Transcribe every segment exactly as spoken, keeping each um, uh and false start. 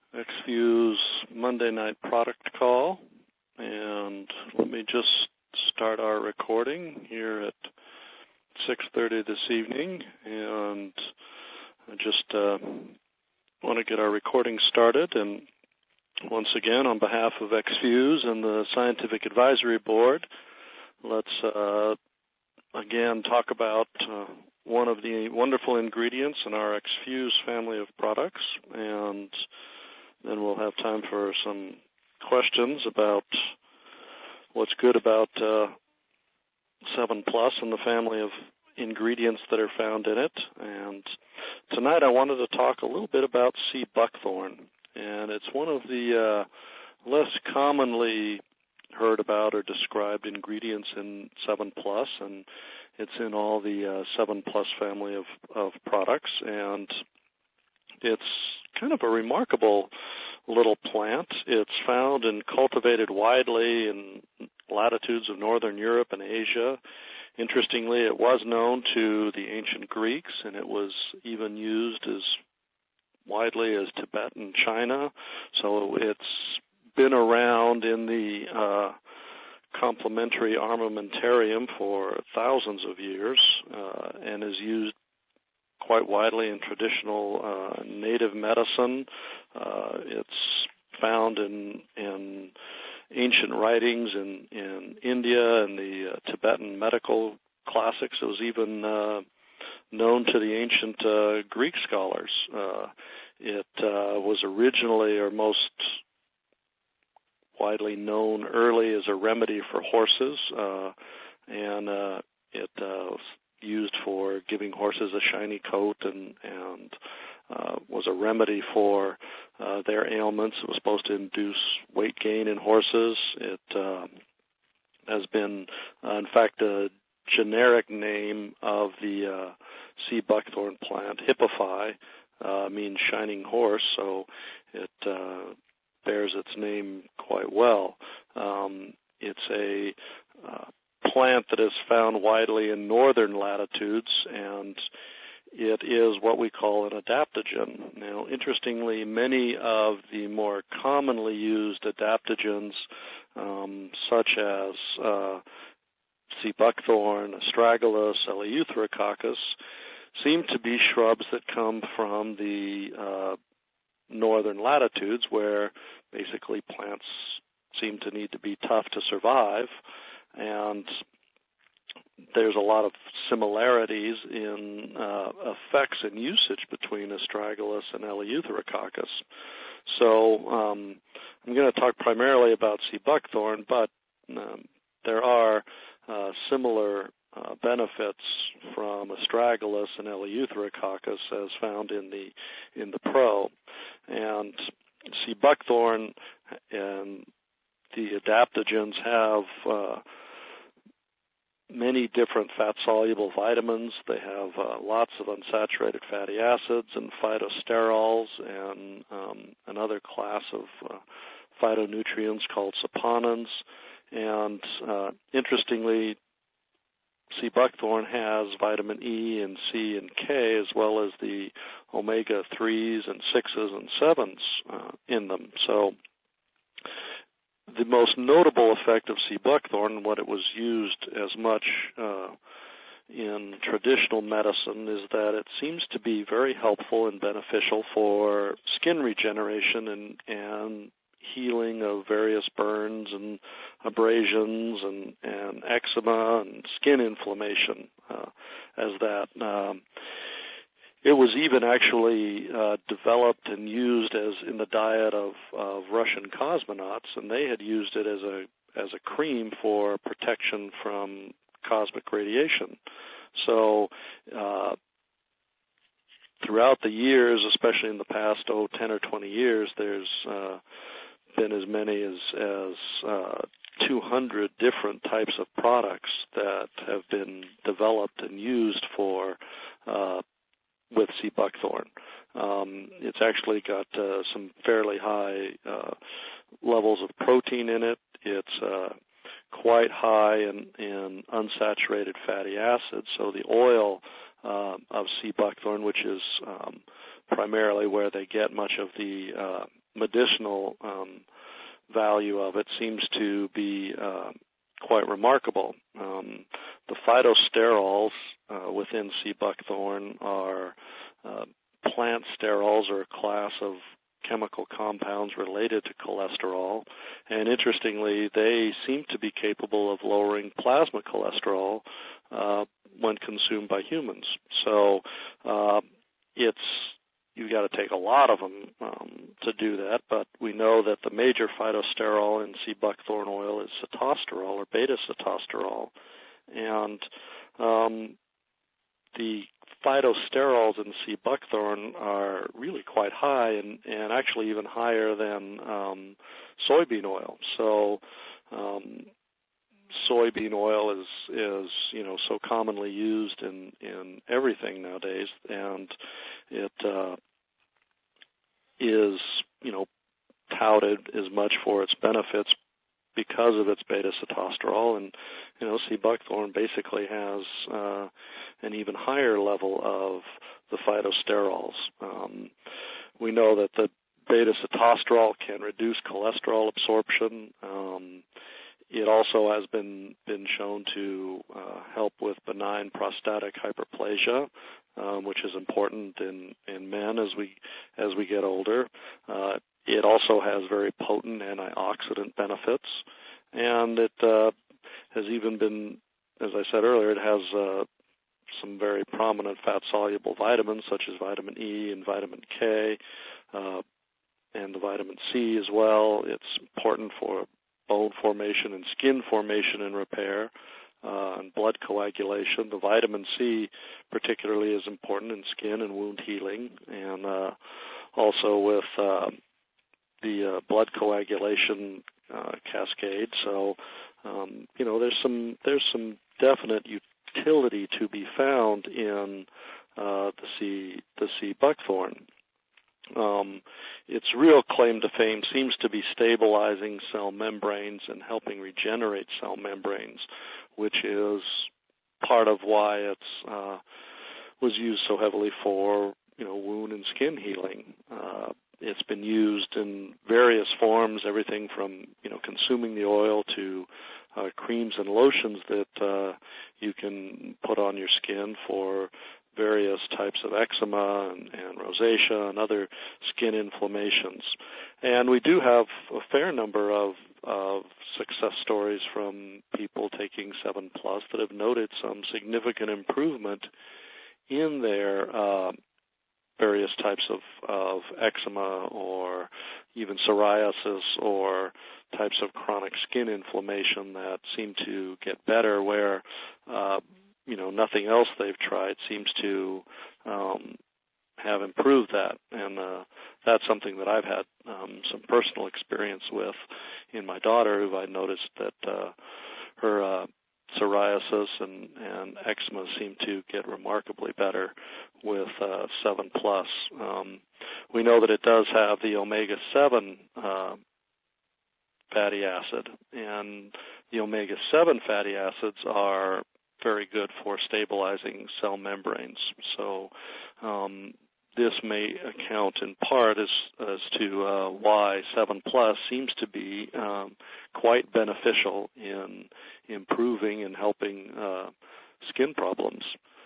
X-Fuse Monday night product call, and let me just start our recording here at six thirty this evening, and I just uh, want to get our recording started. And once again, on behalf of X-Fuse and the Scientific Advisory Board, let's uh, again talk about uh, one of the wonderful ingredients in our X-Fuse family of products, and then we'll have time for some questions about what's good about uh, seven plus and the family of ingredients that are found in it. And tonight I wanted to talk a little bit about sea buckthorn, and it's one of the uh, less commonly heard about or described ingredients in seven plus, and it's in all the uh, seven plus family of, of products, and it's kind of a remarkable little plant. It's found and cultivated widely in latitudes of northern Europe and Asia. Interestingly, it was known to the ancient Greeks, and it was even used as widely as Tibet and China. So it's been around in the uh, complementary armamentarium for thousands of years uh, and is used quite widely in traditional uh, native medicine. Uh, it's found in, in ancient writings in, in India and the uh, Tibetan medical classics. It was even uh, known to the ancient uh, Greek scholars. Uh, it uh, was originally, or most widely known early, as a remedy for horses, uh, and uh, it uh, was used for giving horses a shiny coat, and, and uh, was a remedy for uh, their ailments. It was supposed to induce weight gain in horses. It uh, has been, uh, in fact, a generic name of the uh, sea buckthorn plant. Hippophae uh, means shining horse, so it uh, bears its name quite well. Um, it's a uh, plant that is found widely in northern latitudes, and it is what we call an adaptogen. Now, interestingly, many of the more commonly used adaptogens, um, such as uh, sea buckthorn, astragalus, Eleutherococcus, seem to be shrubs that come from the uh, northern latitudes, where basically plants seem to need to be tough to survive. And there's a lot of similarities in uh, effects and usage between astragalus and Eleutherococcus. So um, I'm going to talk primarily about sea buckthorn, but um, there are uh, similar uh, benefits from astragalus and Eleutherococcus as found in the in the pro. And sea buckthorn and the adaptogens have uh, many different fat-soluble vitamins. They have uh, lots of unsaturated fatty acids and phytosterols and um, another class of uh, phytonutrients called saponins. And uh, interestingly, sea buckthorn has vitamin E and C and K, as well as the omega threes and sixes and sevens uh, in them. So the most notable effect of sea buckthorn, what it was used as much uh, in traditional medicine, is that it seems to be very helpful and beneficial for skin regeneration and, and healing of various burns and abrasions and, and eczema and skin inflammation, uh, as that. Um, It was even actually uh, developed and used as in the diet of, of Russian cosmonauts, and they had used it as a as a cream for protection from cosmic radiation. So uh, throughout the years, especially in the past oh ten or twenty years, there's uh, been as many as as uh, two hundred different types of products that have been developed and used for uh, with sea buckthorn. Um, it's actually got uh, some fairly high uh, levels of protein in it. It's uh, quite high in, in unsaturated fatty acids. So the oil uh, of sea buckthorn, which is um, primarily where they get much of the uh, medicinal um, value of it, seems to be uh, quite remarkable. Um, the phytosterols uh, within sea buckthorn are uh, plant sterols, or a class of chemical compounds related to cholesterol, and interestingly, they seem to be capable of lowering plasma cholesterol uh, when consumed by humans. So uh, it's you've got to take a lot of them um, to do that, but we know that the major phytosterol in sea buckthorn oil is sitosterol or beta-sitosterol, and um, the phytosterols in sea buckthorn are really quite high, and, and actually even higher than um, soybean oil. So um, soybean oil is is you know so commonly used in in everything nowadays, and it uh, is you know touted as much for its benefits because of its beta-sitosterol, and you know sea buckthorn basically has uh, an even higher level of the phytosterols. Um, we know that the beta-sitosterol can reduce cholesterol absorption. Um, it also has been been shown to uh, help with benign prostatic hyperplasia, um, which is important in, in men as we as we get older. Uh, it also has very potent antioxidant benefits, and it uh, has even been, as I said earlier, it has uh, some very prominent fat-soluble vitamins such as vitamin E and vitamin K, uh, and the vitamin C as well. It's important for bone formation and skin formation and repair, uh, and blood coagulation. The vitamin C particularly is important in skin and wound healing, and uh, also with uh, the uh, blood coagulation uh, cascade. So, um, you know, there's some there's some definite utility to be found in uh, the sea the sea buckthorn. Um, its real claim to fame seems to be stabilizing cell membranes and helping regenerate cell membranes, which is part of why it's uh, was used so heavily for you know wound and skin healing. Uh, it's been used in various forms, everything from you know consuming the oil to uh, creams and lotions that uh, you can put on your skin for various types of eczema and, and rosacea and other skin inflammations. And we do have a fair number of, of success stories from people taking seven plus that have noted some significant improvement in their uh, various types of, of eczema or even psoriasis or types of chronic skin inflammation that seem to get better where uh, you know, nothing else they've tried seems to um, have improved that. And uh, that's something that I've had um, some personal experience with in my daughter, who I noticed that uh, her uh, psoriasis and, and eczema seem to get remarkably better with uh, seven plus. Um, we know that it does have the omega seven uh, fatty acid, and the omega seven fatty acids are very good for stabilizing cell membranes. So um, this may account in part as, as to uh, why seven plus seems to be um, quite beneficial in improving and helping uh, skin problems.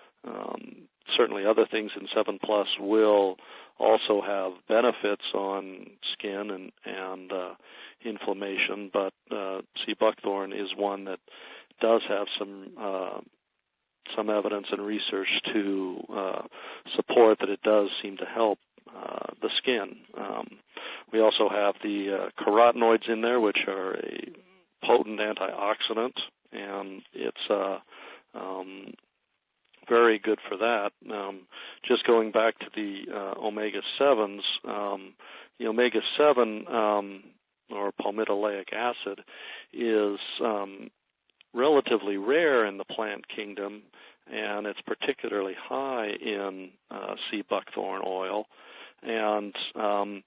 Um, certainly other things in seven plus will also have benefits on skin and, and uh, inflammation, but uh, sea buckthorn is one that does have some uh, some evidence and research to uh, support that it does seem to help uh, the skin. Um, we also have the uh, carotenoids in there, which are a potent antioxidant, and it's uh, um, very good for that. Um, just going back to the uh, omega sevens, um, the omega seven um, or palmitoleic acid is um, relatively rare in the plant kingdom, and it's particularly high in uh, sea buckthorn oil. And um,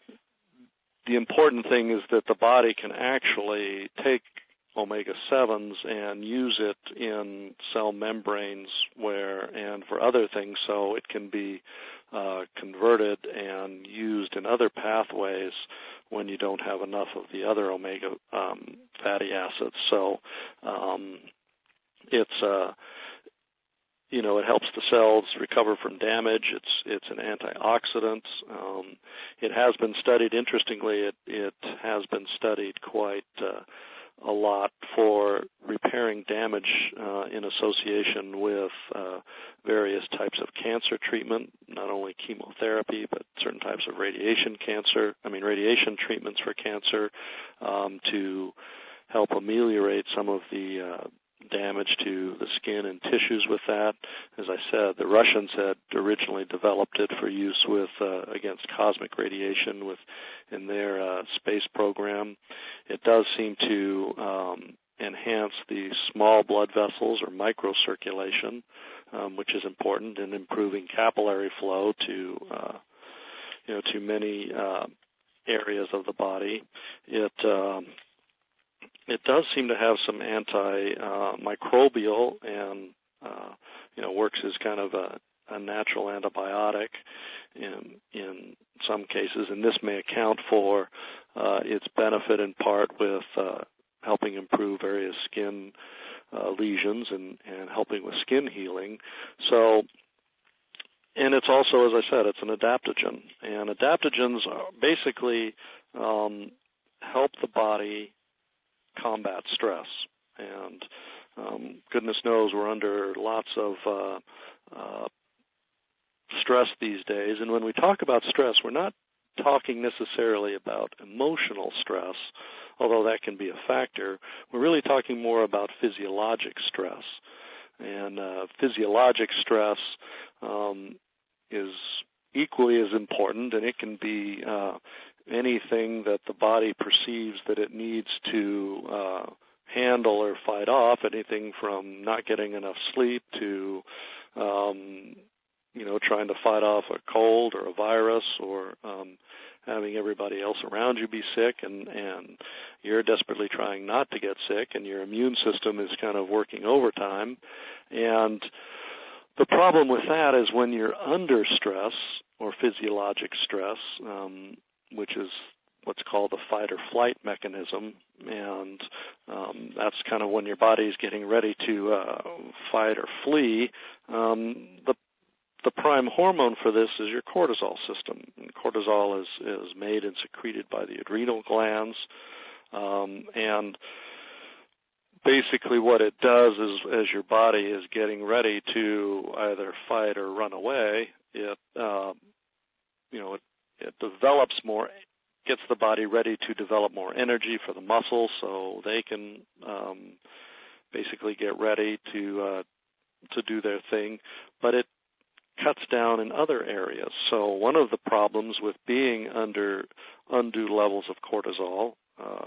the important thing is that the body can actually take omega sevens and use it in cell membranes where and for other things, so it can be uh, converted and used in other pathways when you don't have enough of the other omega um, fatty acids. So um, it's uh, you know, it helps the cells recover from damage. It's it's an antioxidant. Um, it has been studied. Interestingly, it it has been studied quite uh, a lot for repairing damage uh, in association with uh, various types of cancer treatment, not only chemotherapy, but certain types of radiation cancer, I mean radiation treatments for cancer, um, to help ameliorate some of the uh, damage to the skin and tissues with that. As I said, the Russians had originally developed it for use with uh, against cosmic radiation with in their uh, space program. It does seem to um, enhance the small blood vessels or microcirculation, um, which is important in improving capillary flow to uh, you know to many uh, areas of the body. It um, It does seem to have some antimicrobial and, uh, you know, works as kind of a, a natural antibiotic in, in some cases, and this may account for uh, its benefit in part with uh, helping improve various skin uh, lesions and, and helping with skin healing. So, and it's also, as I said, it's an adaptogen, and adaptogens are basically um, help the body combat stress, and um, goodness knows we're under lots of uh, uh, stress these days. And when we talk about stress, we're not talking necessarily about emotional stress, although that can be a factor. We're really talking more about physiologic stress. And uh, physiologic stress um, is equally as important, and it can be uh, anything that the body perceives that it needs to uh, handle or fight off, anything from not getting enough sleep to, um, you know, trying to fight off a cold or a virus, or um, having everybody else around you be sick, and, and you're desperately trying not to get sick, and your immune system is kind of working overtime. And the problem with that is when you're under stress or physiologic stress, um, which is what's called the fight or flight mechanism, and um, that's kind of when your body is getting ready to uh, fight or flee. Um, the the prime hormone for this is your cortisol system. And cortisol is, is made and secreted by the adrenal glands, um, and basically what it does is, as your body is getting ready to either fight or run away, it uh, you know it, it develops more, gets the body ready to develop more energy for the muscles, so they can um, basically get ready to uh, to do their thing. But it cuts down in other areas. So one of the problems with being under undue levels of cortisol uh,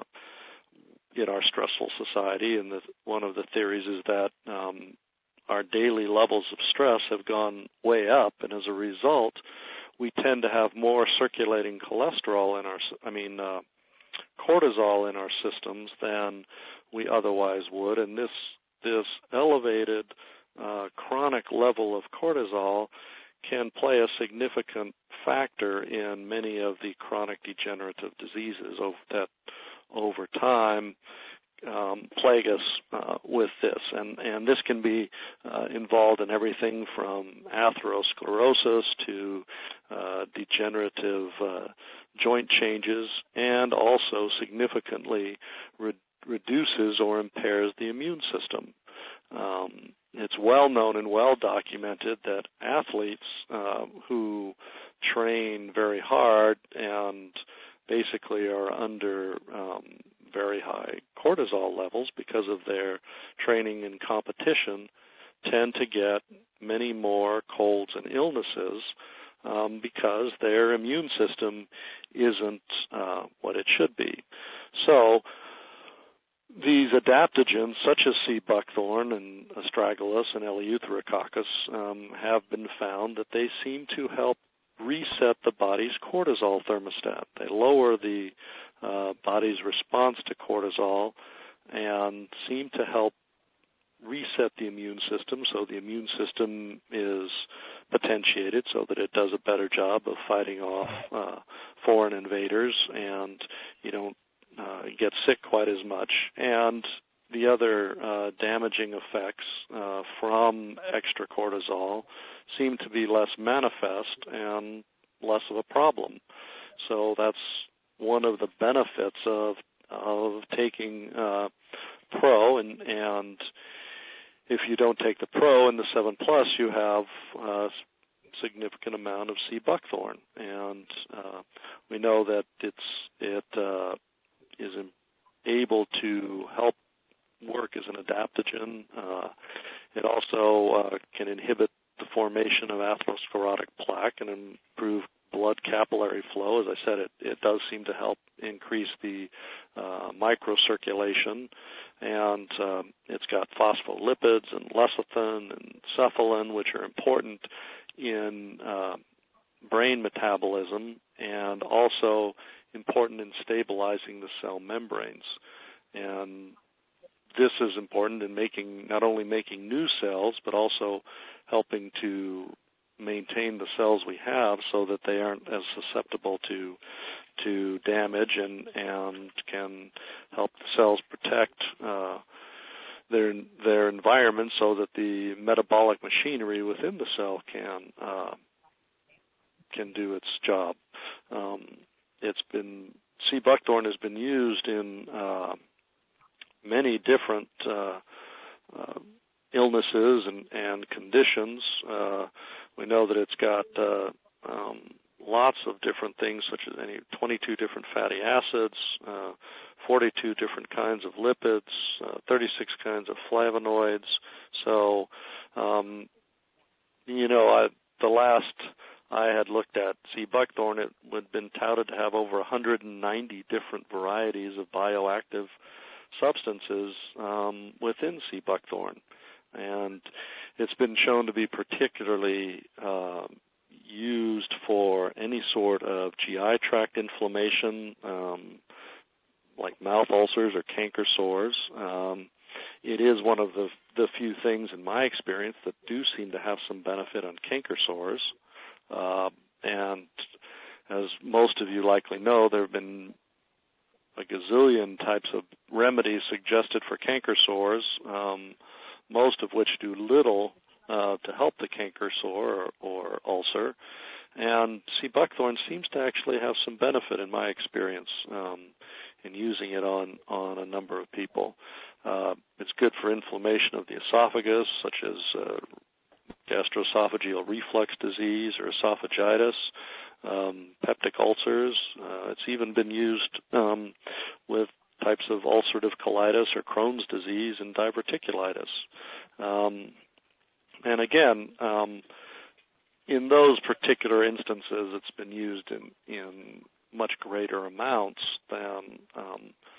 in our stressful society, and the, one of the theories is that um, our daily levels of stress have gone way up, and as a result, we tend to have more circulating cholesterol in our, I mean, uh, cortisol in our systems than we otherwise would, and this this elevated uh, chronic level of cortisol can play a significant factor in many of the chronic degenerative diseases of, that over time um, plague us uh, with this. And, and this can be uh, involved in everything from atherosclerosis to uh, degenerative uh, joint changes, and also significantly re- reduces or impairs the immune system. Um, it's well known and well documented that athletes uh, who train very hard and basically are under um, very high cortisol levels because of their training and competition tend to get many more colds and illnesses um, because their immune system isn't uh, what it should be. So these adaptogens, such as sea buckthorn and astragalus and Eleutherococcus, um, have been found that they seem to help reset the body's cortisol thermostat. They lower the uh, body's response to cortisol and seem to help reset the immune system, so the immune system is potentiated so that it does a better job of fighting off uh, foreign invaders, and you don't uh, get sick quite as much. And the other uh, damaging effects uh, from extra cortisol seem to be less manifest and less of a problem. So that's one of the benefits of of taking uh, Pro, and, and if you don't take the Pro and the seven Plus, you have a significant amount of C. buckthorn, and uh, we know that it's it uh, is able to help work as an adaptogen. Uh, it also uh, can inhibit the formation of atherosclerotic plaque and improve blood capillary flow. As I said, it, it does seem to help increase the uh, microcirculation, and um, it's got phospholipids and lecithin and cephalin, which are important in uh, brain metabolism and also important in stabilizing the cell membranes. And this is important in making, not only making new cells, but also helping to maintain the cells we have so that they aren't as susceptible to to damage, and and can help the cells protect uh, their their environment so that the metabolic machinery within the cell can uh, can do its job. Um, it's been C. buckthorn has been used in uh, many different uh, uh, illnesses and, and conditions. Uh, we know that it's got uh, um, lots of different things, such as any twenty-two different fatty acids, uh, forty-two different kinds of lipids, uh, thirty-six kinds of flavonoids. So, um, you know, I, the last I had looked at C. buckthorn, it had been touted to have over one hundred ninety different varieties of bioactive substances um, within C. buckthorn. And it's been shown to be particularly uh, used for any sort of G I tract inflammation, um, like mouth ulcers or canker sores. Um, it is one of the, the few things in my experience that do seem to have some benefit on canker sores. Uh, and as most of you likely know, there have been a gazillion types of remedies suggested for canker sores, um, most of which do little uh, to help the canker sore or, or ulcer. And C. buckthorn seems to actually have some benefit in my experience um, in using it on, on a number of people. Uh, it's good for inflammation of the esophagus, such as uh, gastroesophageal reflux disease or esophagitis, um, peptic ulcers. Uh, it's even been used um, with types of ulcerative colitis or Crohn's disease and diverticulitis. Um, and again, um, in those particular instances, it's been used in, in much greater amounts than, um,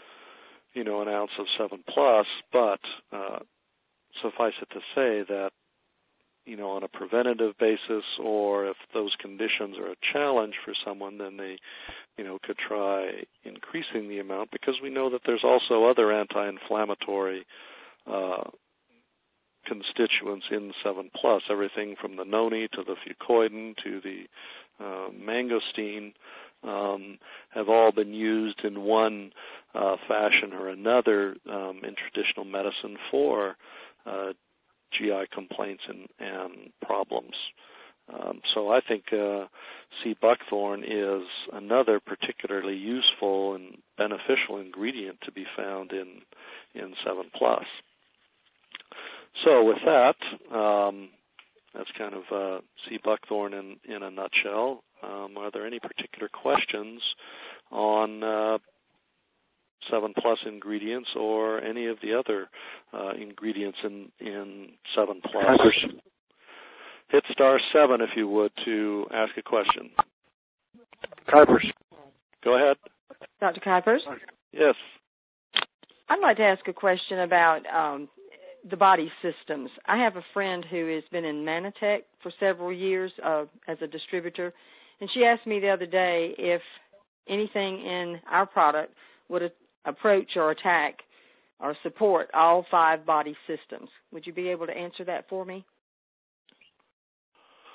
you know, an ounce of seven plus, but uh, suffice it to say that, you know, on a preventative basis, or if those conditions are a challenge for someone, then they, you know, could try increasing the amount, because we know that there's also other anti-inflammatory uh, constituents in seven plus, everything from the noni to the fucoidan to the uh, mangosteen um, have all been used in one uh, fashion or another um, in traditional medicine for uh, G I complaints and, and problems. Um, so I think uh, C. buckthorn is another particularly useful and beneficial ingredient to be found in in seven plus. So with that, um, that's kind of uh, C. buckthorn in, in a nutshell. Um, are there any particular questions on uh, seven plus ingredients or any of the other uh, ingredients in, in seven plus? Kuipers. Hit star seven if you would to ask a question. Kuipers. Go ahead. Doctor Kuipers? Yes. I'd like to ask a question about um, the body systems. I have a friend who has been in Manatech for several years uh, as a distributor, and she asked me the other day if anything in our product would approach or attack or support all five body systems. Would you be able to answer that for me?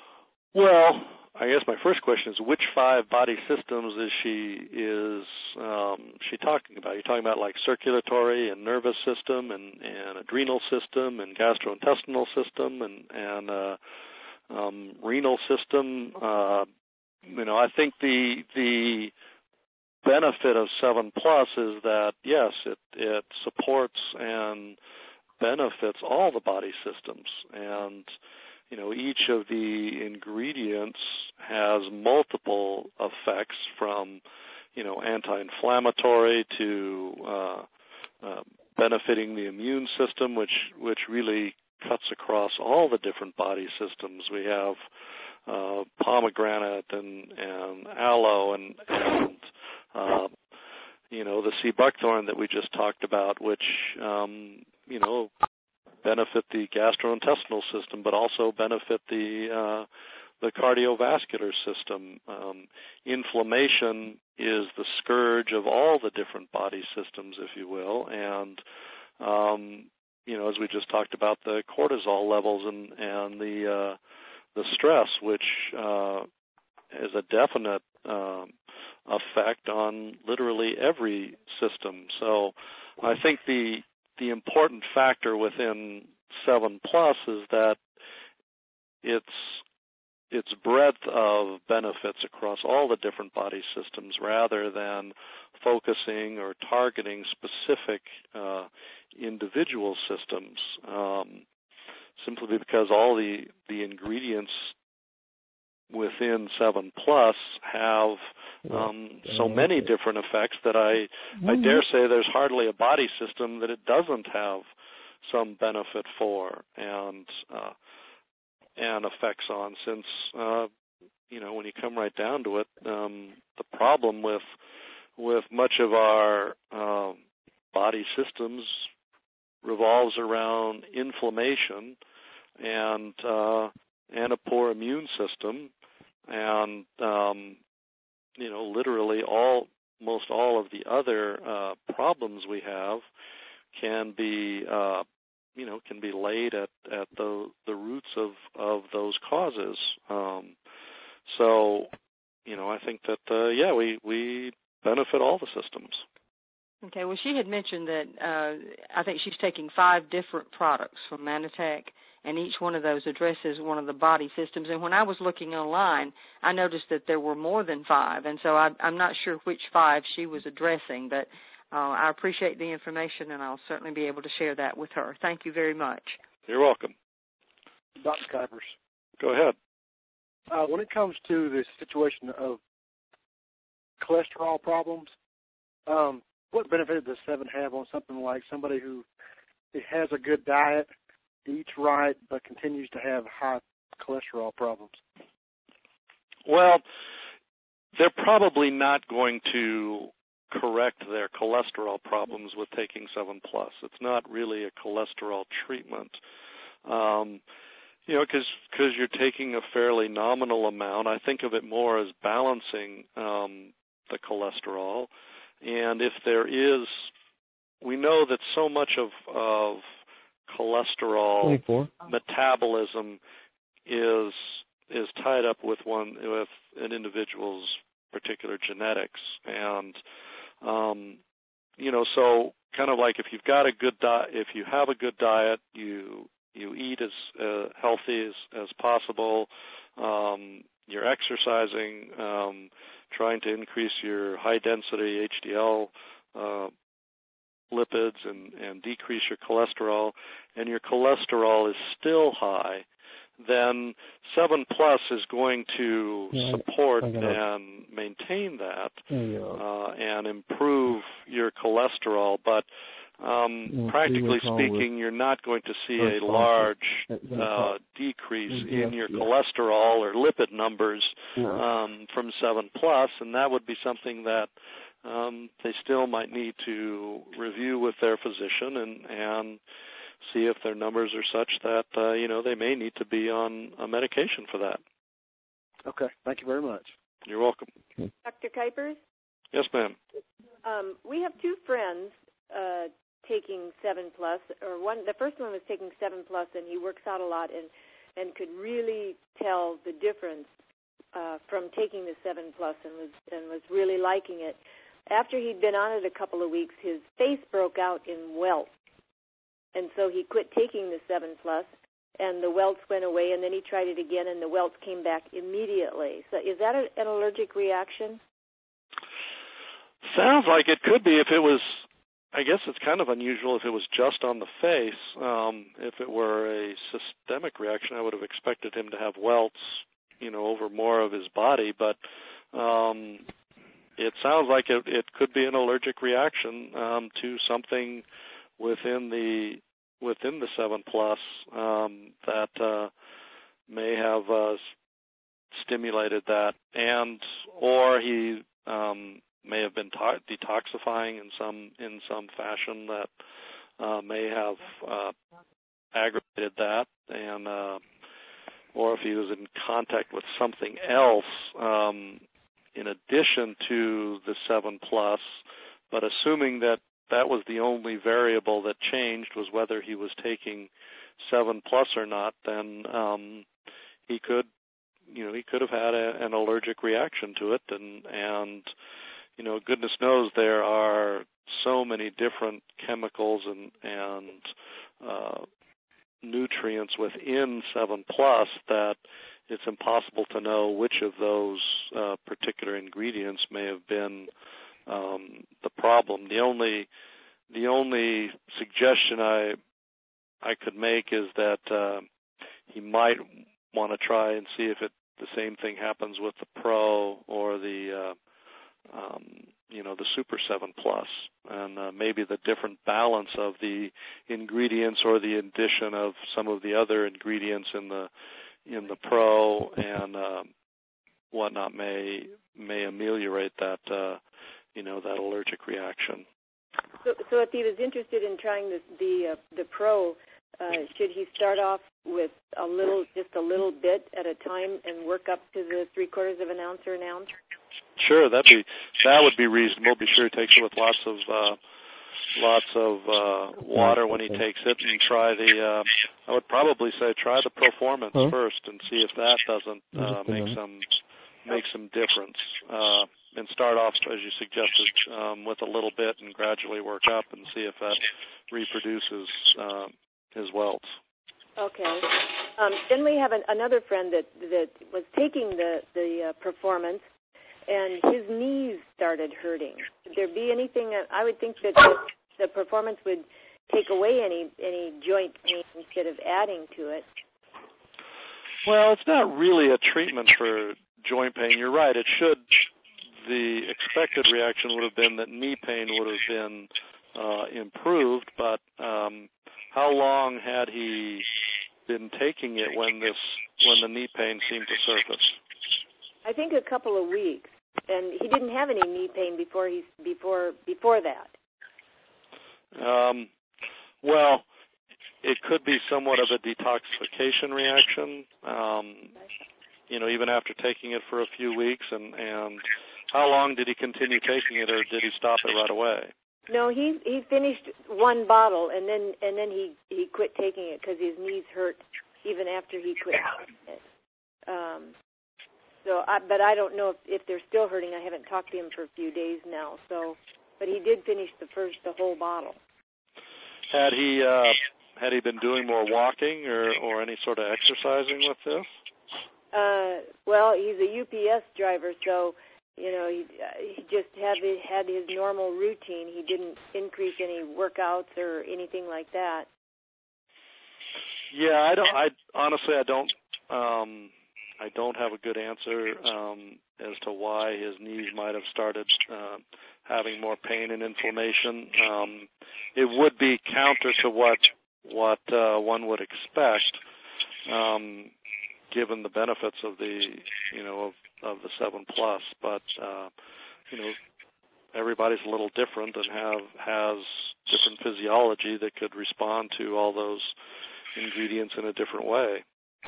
Well, I guess my first question is, which five body systems is she is um, she talking about? You're talking about like circulatory and nervous system and, and adrenal system and gastrointestinal system and and uh, um, renal system. Uh, you know, I think the the benefit of seven plus is that yes, it it supports and benefits all the body systems, and you know, each of the ingredients has multiple effects, from, you know, anti-inflammatory to uh, uh, benefiting the immune system, which which really cuts across all the different body systems. We have uh, pomegranate and, and aloe and, and uh, you know, the sea buckthorn that we just talked about, which, um, you know, benefit the gastrointestinal system, but also benefit the uh, the cardiovascular system. Um, inflammation is the scourge of all the different body systems, if you will, and um, you know, as we just talked about, the cortisol levels and and the uh, the stress, which uh, is a definite um, effect on literally every system. So, I think the The important factor within seven plus is that its its breadth of benefits across all the different body systems, rather than focusing or targeting specific uh, individual systems. Um, simply because all the the ingredients within seven plus have um, so many different effects that I, I dare say there's hardly a body system that it doesn't have some benefit for and uh, and effects on. Since uh, you know, when you come right down to it, um, the problem with with much of our um, body systems revolves around inflammation and uh, and a poor immune system. And, um, you know, literally all, most all of the other uh, problems we have can be, uh, you know, can be laid at, at the the roots of, of those causes. Um, so, you know, I think that, uh, yeah, we, we benefit all the systems. Okay, well, she had mentioned that uh, I think she's taking five different products from Manatech, and each one of those addresses one of the body systems. And when I was looking online, I noticed that there were more than five, and so I, I'm not sure which five she was addressing, but uh, I appreciate the information, and I'll certainly be able to share that with her. Thank you very much. You're welcome. Doctor Kuipers. Go ahead. Uh, when it comes to the situation of cholesterol problems, um, what benefit does seven have on something like somebody who has a good diet, eats right, but continues to have high cholesterol problems? Well, they're probably not going to correct their cholesterol problems with taking seven plus. It's not really a cholesterol treatment. Um, you know, because because you're taking a fairly nominal amount. I think of it more as balancing um, the cholesterol. And if there is, we know that so much of, of cholesterol twenty-four metabolism is is tied up with one with an individual's particular genetics, and um, you know, so kind of like if you've got a good diet, if you have a good diet, you you eat as uh, healthy as, as possible, um, you're exercising, um, trying to increase your high-density H D L uh, lipids and, and decrease your cholesterol, and your cholesterol is still high, then seven plus is going to yeah, support and maintain that uh, and improve your cholesterol. But um, yeah, practically speaking, you're not going to see a large uh, decrease yeah, in your yeah. cholesterol or lipid numbers yeah. um, from seven plus, and that would be something that um, they still might need to review with their physician and, and see if their numbers are such that, uh, you know, they may need to be on a medication for that. Okay. Thank you very much. You're welcome. Doctor Kuipers? Yes, ma'am. Um, we have two friends uh, taking seven plus, or one. The first one was taking seven plus, and he works out a lot, and and could really tell the difference uh, from taking the seven plus and was and was really liking it. After he'd been on it a couple of weeks, his face broke out in welts, and so he quit taking the seven plus, and the welts went away, and then he tried it again, and the welts came back immediately. So is that a, an allergic reaction? Sounds like it could be if it was. I guess it's kind of unusual if it was just on the face. Um, if it were a systemic reaction, I would have expected him to have welts, you know, over more of his body. But um, it sounds like it, it could be an allergic reaction um, to something within the within the seven plus um, that uh, may have uh, stimulated that, and or he. Um, may have been to- detoxifying in some in some fashion that uh, may have uh, aggravated that, and uh, or if he was in contact with something else um, in addition to the seven plus, but assuming that that was the only variable that changed was whether he was taking seven plus or not, then um, he could, you know, he could have had a, an allergic reaction to it, and and you know, goodness knows there are so many different chemicals and and uh, nutrients within seven plus that it's impossible to know which of those uh, particular ingredients may have been um, the problem. The only the only suggestion I I could make is that uh, he might want to try and see if it the same thing happens with the Pro or the uh, Um, you know, the Super seven plus, and uh, maybe the different balance of the ingredients or the addition of some of the other ingredients in the in the Pro and um, whatnot may may ameliorate that uh, you know that allergic reaction. So, so if he was interested in trying the the, uh, the Pro, uh, should he start off with a little, just a little bit at a time, and work up to the three quarters of an ounce or an ounce? Sure, that'd be that would be reasonable. Be sure he takes it with lots of uh, lots of uh, water when he takes it, and try the. Uh, I would probably say try the Performance huh? first, and see if that doesn't uh, make some make some difference. Uh, and start off, as you suggested, um, with a little bit, and gradually work up, and see if that reproduces uh, his welts. Okay. Um, then we have an, another friend that that was taking the the uh, Performance, and his knees started hurting. Would there be anything? I would think that the, the Performance would take away any any joint pain instead of adding to it. Well, it's not really a treatment for joint pain. You're right. It should. The expected reaction would have been that knee pain would have been uh, improved, but um, how long had he been taking it when this when the knee pain seemed to surface? I think a couple of weeks. And he didn't have any knee pain before he before before that. Um, well, it could be somewhat of a detoxification reaction. Um, you know, even after taking it for a few weeks, and, and how long did he continue taking it, or did he stop it right away? No, he he finished one bottle, and then and then he, he quit taking it because his knees hurt even after he quit taking it. Um, So, I, but I don't know if, if they're still hurting. I haven't talked to him for a few days now. So, but he did finish the first, the whole bottle. Had he uh, had he been doing more walking or, or any sort of exercising with this? Uh, well, he's a U P S driver, so you know he he just had his, had his normal routine. He didn't increase any workouts or anything like that. Yeah, I don't. I honestly, I don't. Um, I don't have a good answer um, as to why his knees might have started uh, having more pain and inflammation. Um, it would be counter to what what uh, one would expect, um, given the benefits of the you know of, of the seven plus. But uh, you know, everybody's a little different and have has different physiology that could respond to all those ingredients in a different way.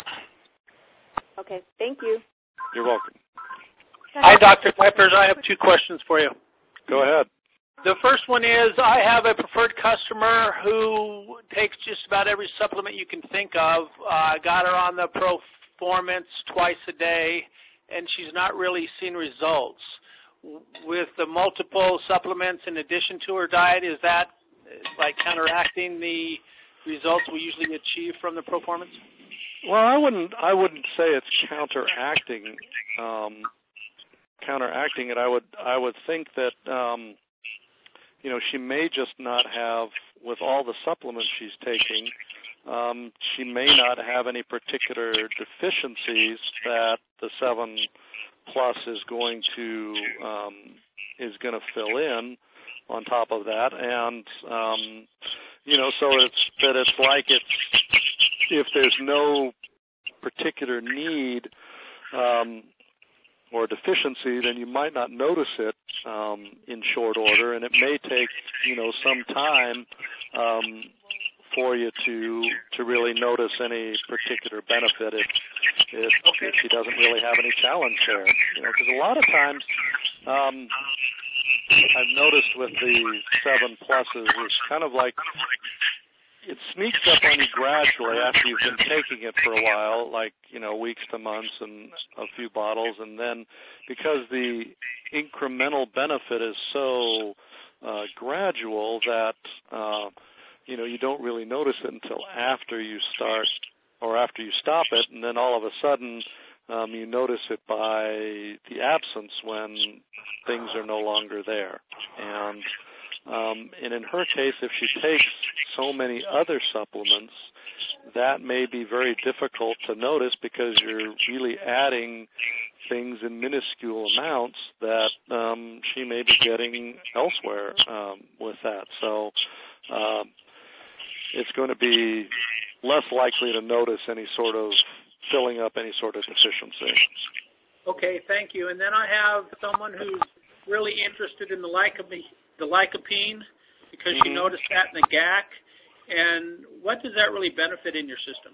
Okay, thank you. You're welcome. Hi, Doctor Peppers. I have two questions for you. Go ahead. The first one is I have a preferred customer who takes just about every supplement you can think of. I uh, got her on the Performance twice a day, and she's not really seen results. With the multiple supplements in addition to her diet, is that like counteracting the results we usually achieve from the Performance? Well, I wouldn't. I wouldn't say it's counteracting. Um, counteracting it. I would. I would think that. Um, You know, she may just not have, with all the supplements she's taking, um, she may not have any particular deficiencies that the seven plus is going to um, is going to fill in on top of that, and um, you know, so it's that it's like it's if there's no particular need um, or deficiency, then you might not notice it um, in short order, and it may take, you know, some time um, for you to to really notice any particular benefit if, if if she doesn't really have any challenge there. You know, because a lot of times um, I've noticed with the seven pluses, it's kind of like it sneaks up on you gradually after you've been taking it for a while, like, you know, weeks to months and a few bottles, and then because the incremental benefit is so uh, gradual that, uh, you know, you don't really notice it until after you start or after you stop it, and then all of a sudden um, you notice it by the absence when things are no longer there. And Um, and in her case, if she takes so many other supplements, that may be very difficult to notice because you're really adding things in minuscule amounts that um, she may be getting elsewhere um, with that. So um, it's going to be less likely to notice any sort of filling up any sort of deficiency. Okay, thank you. And then I have someone who's really interested in the lycopene. the lycopene, because mm-hmm. you noticed that in the G A C, and what does that really benefit in your system?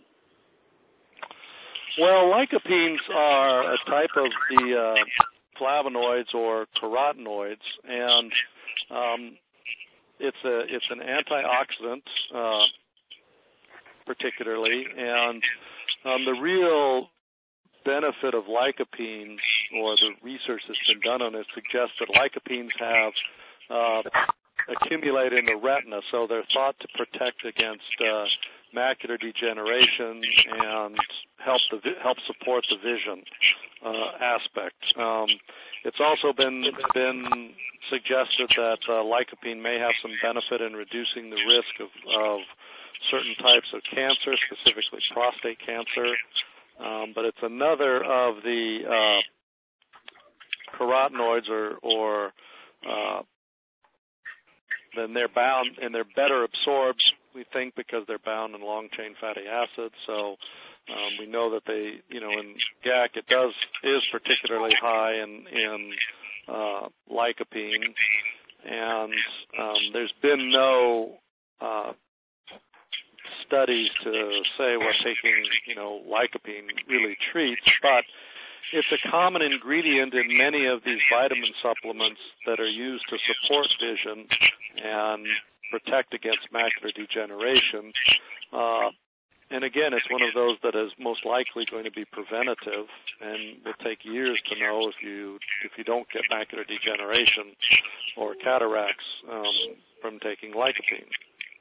Well, lycopenes are a type of the uh, flavonoids or carotenoids, and um, it's a it's an antioxidant, uh, particularly, and um, the real benefit of lycopenes, or the research that's been done on it, suggests that lycopenes have Uh, accumulate in the retina, so they're thought to protect against uh, macular degeneration and help the help support the vision uh, aspect. Um, it's also been been suggested that uh, lycopene may have some benefit in reducing the risk of, of certain types of cancer, specifically prostate cancer. Um, but it's another of the uh, carotenoids or, or uh, then they're bound, and they're better absorbed, we think, because they're bound in long-chain fatty acids. So um, we know that they, you know, in G A C, it does is particularly high in, in uh, lycopene, and um, there's been no uh, studies to say what taking, you know, lycopene really treats, but it's a common ingredient in many of these vitamin supplements that are used to support vision and protect against macular degeneration. Uh, and again, it's one of those that is most likely going to be preventative and will take years to know if you if you don't get macular degeneration or cataracts um, from taking lycopene.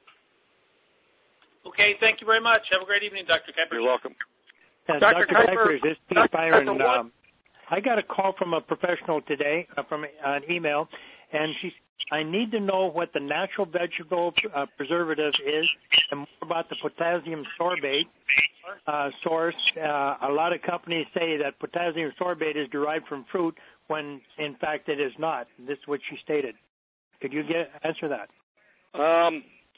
Okay, thank you very much. Have a great evening, Doctor Kuiper. You're welcome. Uh, Doctor Kuiper, this is Steve Byron. Um, I got a call from a professional today, uh, from an email, and she I need to know what the natural vegetable uh, preservative is and more about the potassium sorbate uh, source. Uh, a lot of companies say that potassium sorbate is derived from fruit when, in fact, it is not. This is what she stated. Could you get answer that? Um,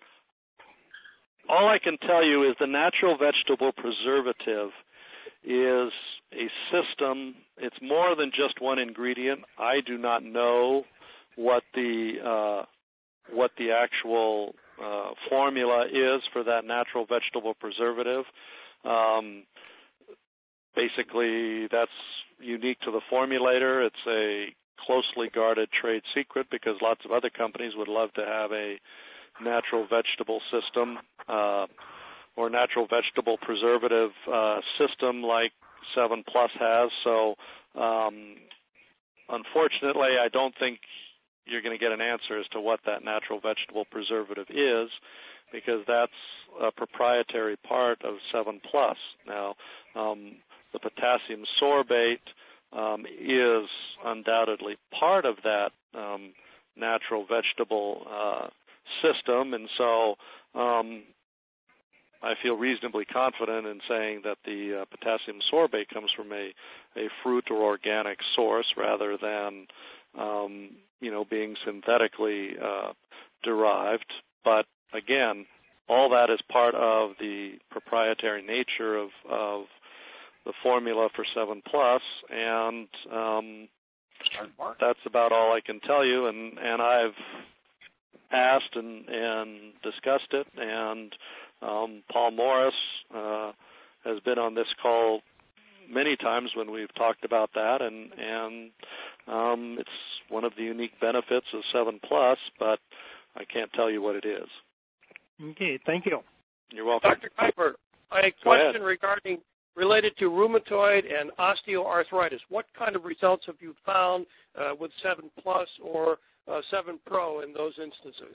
all I can tell you is the natural vegetable preservative is a system. It's more than just one ingredient. I do not know what the uh, what the actual uh, formula is for that natural vegetable preservative. Um, basically, that's unique to the formulator. It's a closely guarded trade secret because lots of other companies would love to have a natural vegetable system uh, or natural vegetable preservative uh, system like seven plus has. So um, unfortunately, I don't think you're going to get an answer as to what that natural vegetable preservative is, because that's a proprietary part of seven plus. Now, um, the potassium sorbate um, is undoubtedly part of that um, natural vegetable uh, system, and so um, I feel reasonably confident in saying that the uh, potassium sorbate comes from a, a fruit or organic source rather than um, you know being synthetically uh, derived. But again, all that is part of the proprietary nature of, of the formula for seven plus, and um, that's about all I can tell you. And, and I've asked and, and discussed it, and um, Paul Morris uh, has been on this call many times when we've talked about that, and, and um, it's one of the unique benefits of seven plus, but I can't tell you what it is. Okay, thank you. You're welcome. Doctor Kuiper, a question regarding related to rheumatoid and osteoarthritis. What kind of results have you found uh, with seven plus or uh, seven Pro in those instances?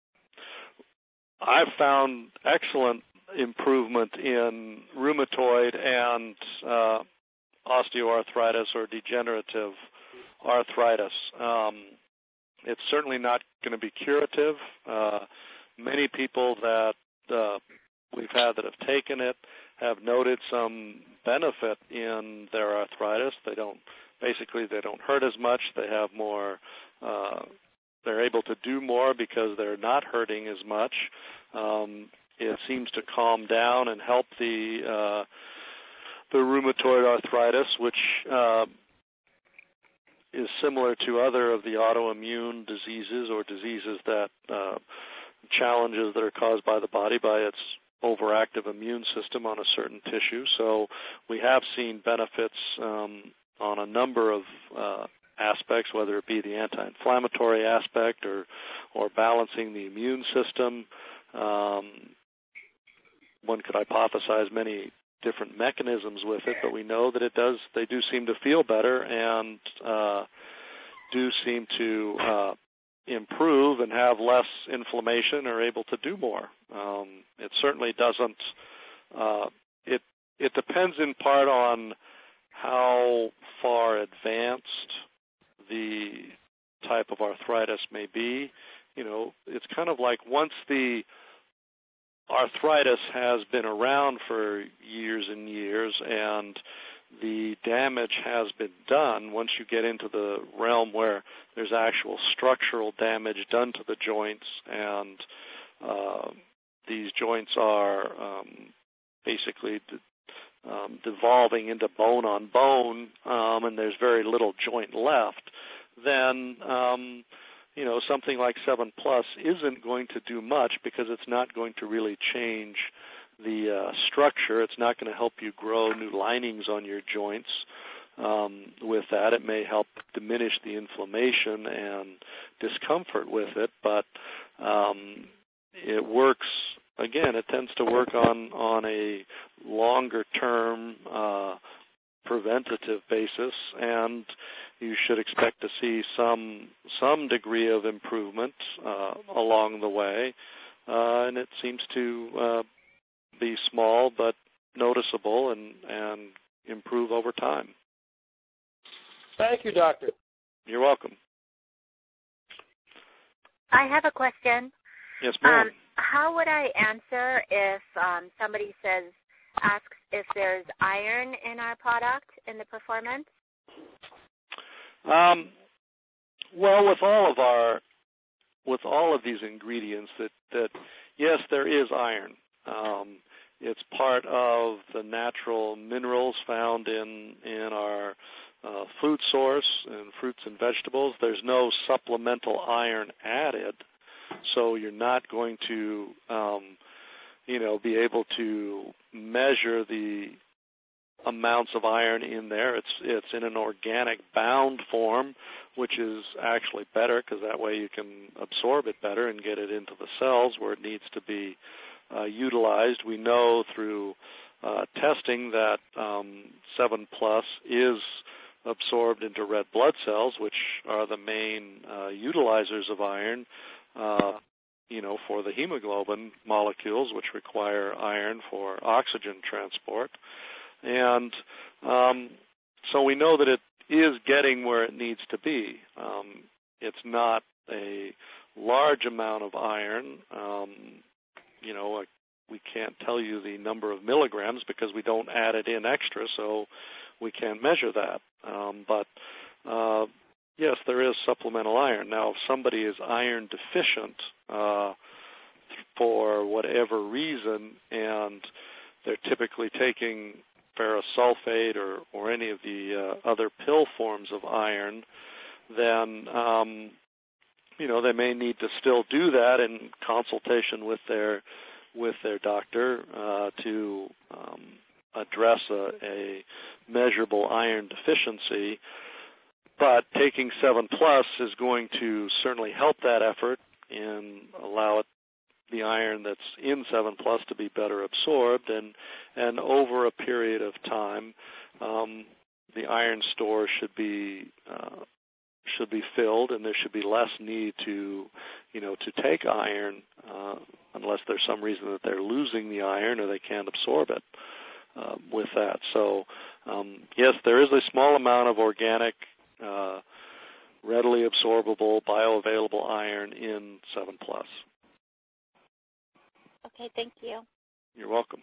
I've found excellent improvement in rheumatoid and uh, osteoarthritis or degenerative arthritis. Um, it's certainly not going to be curative. Uh, many people that uh, we've had that have taken it have noted some benefit in their arthritis. They don't, basically they don't hurt as much. They have more, uh, they're able to do more because they're not hurting as much. Um, it seems to calm down and help the, uh, the rheumatoid arthritis, which, uh, is similar to other of the autoimmune diseases or diseases that, uh, challenges that are caused by the body by its overactive immune system on a certain tissue. So we have seen benefits um, on a number of uh, aspects, whether it be the anti-inflammatory aspect or or balancing the immune system. Um, one could hypothesize many different mechanisms with it, but we know that it does. They do seem to feel better and uh, do seem to uh, improve and have less inflammation, or able to do more. Um, it certainly doesn't. Uh, it it depends in part on how far advanced the type of arthritis may be. You know, it's kind of like once the arthritis has been around for years and years and the damage has been done, once you get into the realm where there's actual structural damage done to the joints, and uh, these joints are um, basically de- um, devolving into bone on bone, um, and there's very little joint left, then um, you know something like seven plus isn't going to do much because it's not going to really change the uh, structure. It's not going to help you grow new linings on your joints. Um, with that, it may help diminish the inflammation and discomfort with it, but um, it works, again, it tends to work on, on a longer-term uh, preventative basis, and you should expect to see some some degree of improvement uh, along the way, uh, and it seems to uh, be small but noticeable and, and improve over time. Thank you, Doctor. You're welcome. I have a question. Yes, ma'am. Um, how would I answer if um, somebody says, asks if there's iron in our product, in the performance? Um, well, with all of our, with all of these ingredients, that, that yes, there is iron. Um, it's part of the natural minerals found in in our uh, food source and fruits and vegetables. There's no supplemental iron added, so you're not going to, um, you know, be able to measure the amounts of iron in there. It's it's in an organic bound form, which is actually better because that way you can absorb it better and get it into the cells where it needs to be uh, utilized. We know through uh, testing that um, seven plus is absorbed into red blood cells, which are the main uh, utilizers of iron, uh, you know, for the hemoglobin molecules, which require iron for oxygen transport. And um, so we know that it is getting where it needs to be. Um, it's not a large amount of iron. Um, you know, like we can't tell you the number of milligrams because we don't add it in extra, so we can't measure that. Um, but, uh, yes, there is supplemental iron. Now, if somebody is iron deficient uh, for whatever reason and they're typically taking ferrous sulfate or, or any of the uh, other pill forms of iron, then, um, you know, they may need to still do that in consultation with their with their doctor uh, to um, address a, a measurable iron deficiency. But taking seven plus is going to certainly help that effort and allow it, the iron that's in seven plus to be better absorbed, and and over a period of time, um, the iron store should be uh, should be filled, and there should be less need to, you know, to take iron uh, unless there's some reason that they're losing the iron or they can't absorb it uh, with that. So, um, yes, there is a small amount of organic, uh, readily absorbable, bioavailable iron in seven plus. Okay, thank you. You're welcome.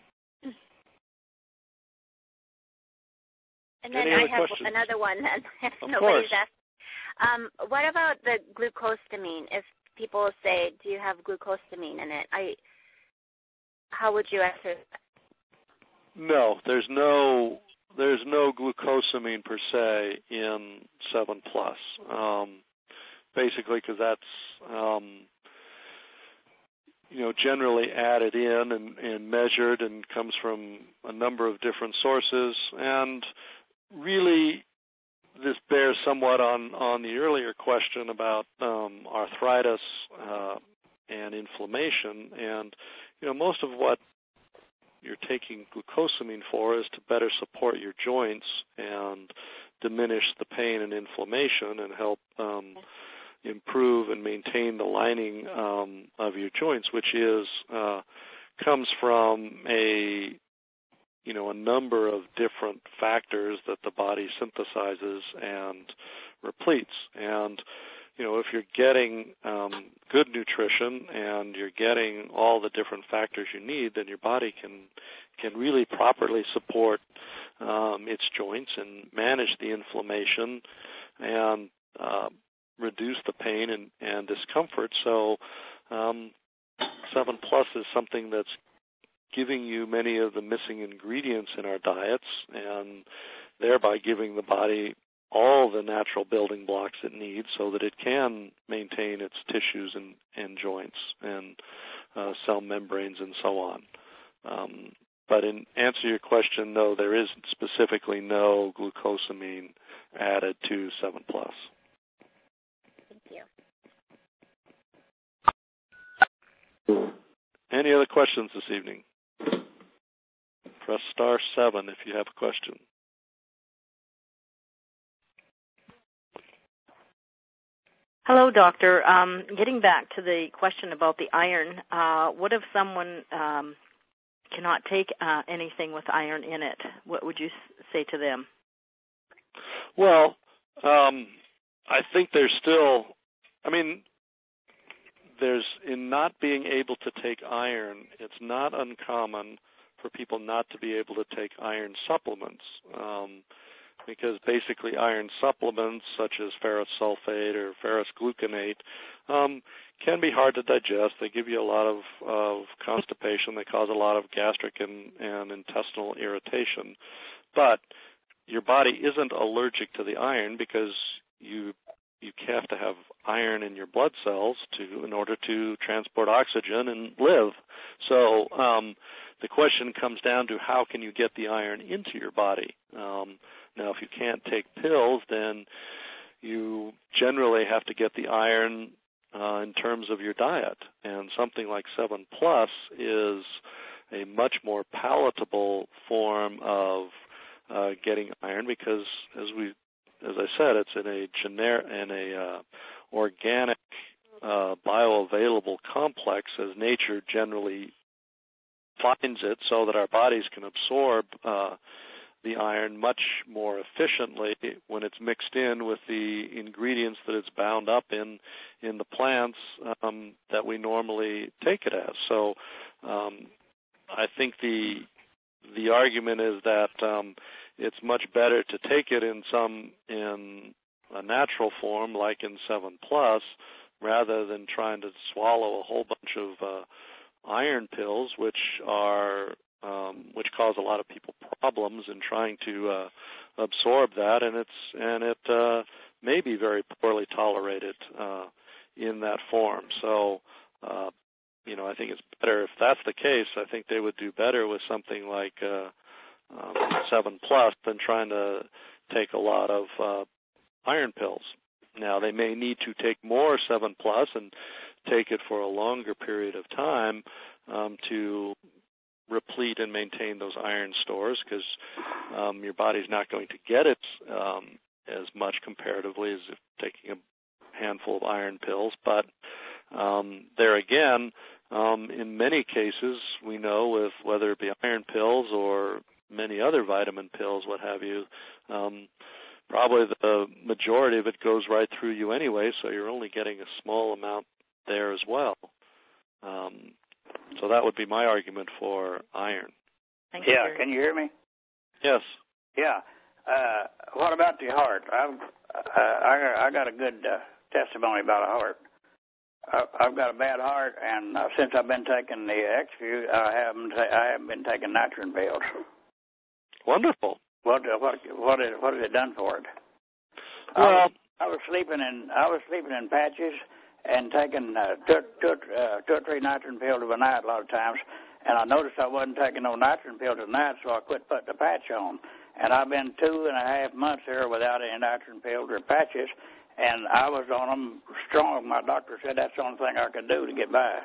And then Any I other have questions? another one that Of nobody's course. asked. Um, what about the glucosamine? If people say, "Do you have glucosamine in it?" I, how would you answer that? No, there's no there's no glucosamine per se in seven plus. Um, basically, because that's um, you know generally added in and, and measured and comes from a number of different sources, and really this bears somewhat on, on the earlier question about um, arthritis uh, and inflammation. And, you know, most of what you're taking glucosamine for is to better support your joints and diminish the pain and inflammation and help um, improve and maintain the lining um, of your joints, which is uh, comes from a you know, a number of different factors that the body synthesizes and repletes. And, you know, if you're getting um, good nutrition and you're getting all the different factors you need, then your body can can really properly support um, its joints and manage the inflammation and uh, reduce the pain and, and discomfort. So um, seven plus is something that's giving you many of the missing ingredients in our diets and thereby giving the body all the natural building blocks it needs so that it can maintain its tissues and, and joints and uh, cell membranes and so on. Um, but in answer to your question, no, there is specifically no glucosamine added to seven plus. Thank you. Any other questions this evening? Press star seven if you have a question. Hello, doctor. Um, getting back to the question about the iron, uh, what if someone um, cannot take uh, anything with iron in it? What would you say to them? Well, um, I think there's still, I mean, there's in not being able to take iron, it's not uncommon for people not to be able to take iron supplements, um, because basically iron supplements such as ferrous sulfate or ferrous gluconate um, can be hard to digest. They give you a lot of, of constipation. They cause a lot of gastric and, and intestinal irritation. But your body isn't allergic to the iron because you you have to have iron in your blood cells to in order to transport oxygen and live. So um, the question comes down to how can you get the iron into your body? Um, now, if you can't take pills, then you generally have to get the iron uh, in terms of your diet. And something like seven plus is a much more palatable form of uh, getting iron because, as we, as I said, it's in a generic, in a uh, organic, uh, bioavailable complex as nature generally finds it, so that our bodies can absorb uh, the iron much more efficiently when it's mixed in with the ingredients that it's bound up in in the plants um, that we normally take it as. So um, I think the the argument is that um, it's much better to take it in some in a natural form, like in seven plus, rather than trying to swallow a whole bunch of uh, iron pills, which are Um, which cause a lot of people problems in trying to uh, absorb that, and it's and it uh, may be very poorly tolerated uh, in that form. So, uh, you know, I think it's better if that's the case. I think they would do better with something like uh, um, seven plus than trying to take a lot of uh, iron pills. Now, they may need to take more seven plus and take it for a longer period of time um, to replete and maintain those iron stores, because um, your body's not going to get it um, as much comparatively as if taking a handful of iron pills. But um, there again, um, in many cases, we know with whether it be iron pills or many other vitamin pills, what have you, um, probably the majority of it goes right through you anyway, so you're only getting a small amount there as well. Um, So that would be my argument for iron. Thank yeah, you. Can you hear me? Yes. Yeah. Uh, what about the heart? I've, uh, I, I got a good uh, testimony about a heart. I, I've got a bad heart, and uh, since I've been taking the X-View, I haven't I haven't been taking nitrogen pills. Wonderful. What uh, what what is what has it done for it? Well, I was, I was sleeping in I was sleeping in patches and taking uh, two, two, uh, two or three nitrogen pills a night a lot of times, and I noticed I wasn't taking no nitrogen pills at night, so I quit putting the patch on. And I've been two and a half months here without any nitrogen pills or patches, and I was on them strong. My doctor said that's the only thing I could do to get by.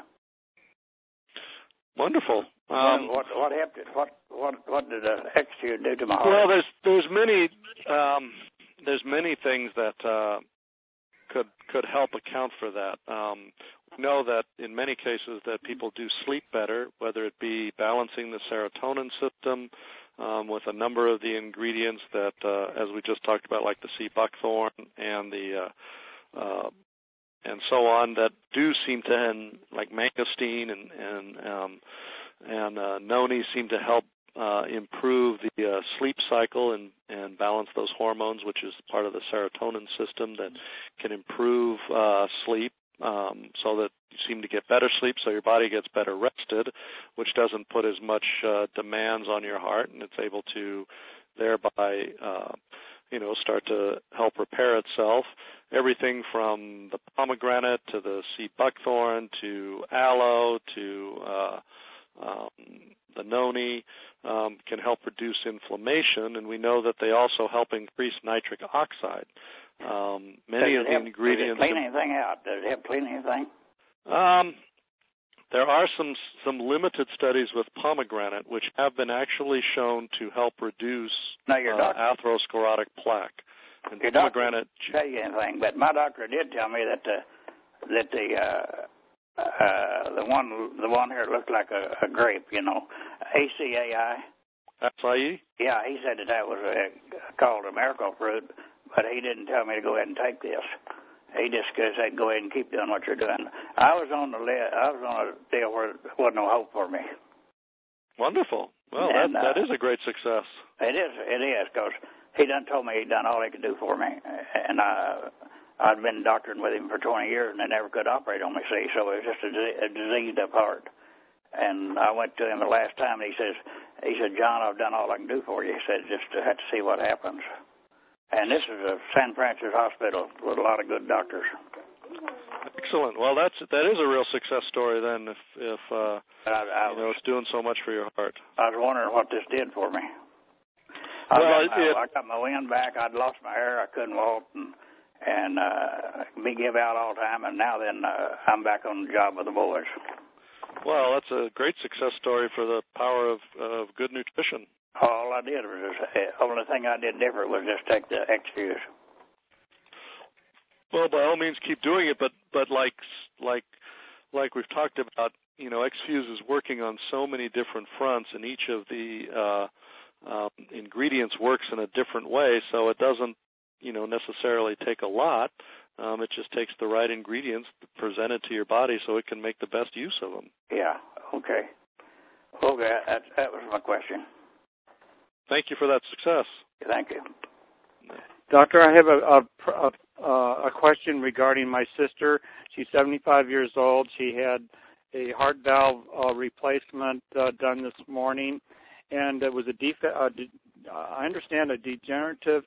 Wonderful. Um, what what helped it? What what what did the X-View do to my heart? Well, there's there's many um, there's many things that uh, could could help account for that. Um, we know that in many cases that people do sleep better, whether it be balancing the serotonin system um, with a number of the ingredients that, uh, as we just talked about, like the sea buckthorn and the uh, uh, and so on, that do seem to, and like mangosteen and and um, and uh, noni seem to help Uh, improve the uh, sleep cycle and, and balance those hormones, which is part of the serotonin system that can improve uh, sleep um, so that you seem to get better sleep, so your body gets better rested, which doesn't put as much uh, demands on your heart, and it's able to thereby, uh, you know, start to help repair itself. Everything from the pomegranate to the sea buckthorn to aloe to uh, um, the noni, Um, can help reduce inflammation, and we know that they also help increase nitric oxide. Um, many does of the help, ingredients. Does it clean anything out? Does it help clean anything? Um, there are some some limited studies with pomegranate which have been actually shown to help reduce no, your uh, doctor, atherosclerotic plaque. And your pomegranate. Doctor tell you anything, but my doctor did tell me that the that the uh, Uh, the one, the one here looked like a, a grape, you know, A C A I. Acai? Yeah, he said that that was a, called a miracle fruit, but he didn't tell me to go ahead and take this. He just said, "Go ahead and keep doing what you're doing." I was on the li- I was on a deal where there wasn't no hope for me. Wonderful. Well, and, that that uh, is a great success. It is. It is because he done told me he'd done all he could do for me, and I. I'd been doctoring with him for twenty years, and they never could operate on me, see, so it was just a, a diseased up heart. And I went to him the last time, and he says, he said, "John, I've done all I can do for you." He said, "Just to have to see what happens." And this is a San Francisco hospital with a lot of good doctors. Excellent. Well, that's that is a real success story then. If if uh, I, I you know it's doing so much for your heart. I was wondering what this did for me. I, well, got my, it, I got my wind back. I'd lost my hair. I couldn't walk and and uh, be give out all the time. And now then, uh, I'm back on the job with the boys. Well, that's a great success story for the power of of good nutrition. All I did was just, the only thing I did different was just take the X-Fuse. Well, by all means, keep doing it, but but like like like we've talked about, you know, X-Fuse is working on so many different fronts, and each of the uh, um, ingredients works in a different way. So it doesn't, you know, necessarily take a lot. Um, it just takes the right ingredients presented to your body, so it can make the best use of them. Yeah. Okay. Okay. That that was my question. Thank you for that success. Thank you. Doctor, I have a, a, a, a question regarding my sister. She's seventy-five years old. She had a heart valve uh, replacement uh, done this morning, and it was a def- uh, de- I understand a degenerative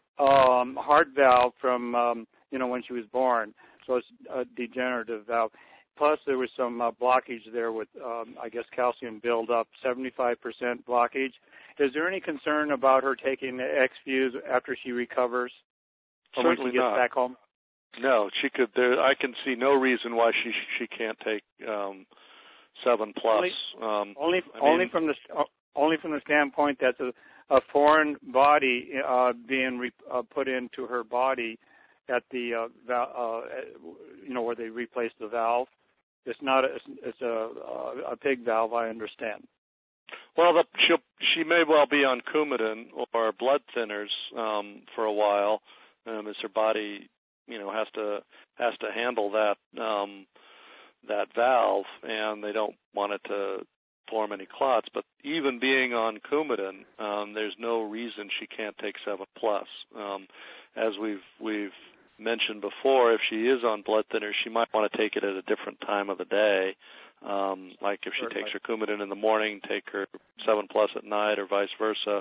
um, heart valve from um, you know when she was born. So it's a degenerative valve. Plus, there was some uh, blockage there with, um, I guess, calcium buildup, seventy-five percent blockage. Is there any concern about her taking the X-Fuse after she recovers or Certainly when she gets not. back home? No, she could. There, I can see no reason why she she can't take um, seven plus. Only, um, only, I only mean, from the only from the standpoint that a, a foreign body uh, being re, uh, put into her body at the uh, val- uh, you know where they replace the valve. It's not. A, it's a, a pig valve. I understand. Well, the, she'll, she may well be on Coumadin or blood thinners um, for a while, um, as her body, you know, has to has to handle that um, that valve, and they don't want it to form any clots. But even being on Coumadin, um, there's no reason she can't take seven plus. Um, as we've we've mentioned before, if she is on blood thinners, she might want to take it at a different time of the day. Um, like if she Certainly. takes her Coumadin in the morning, take her seven plus at night, or vice versa.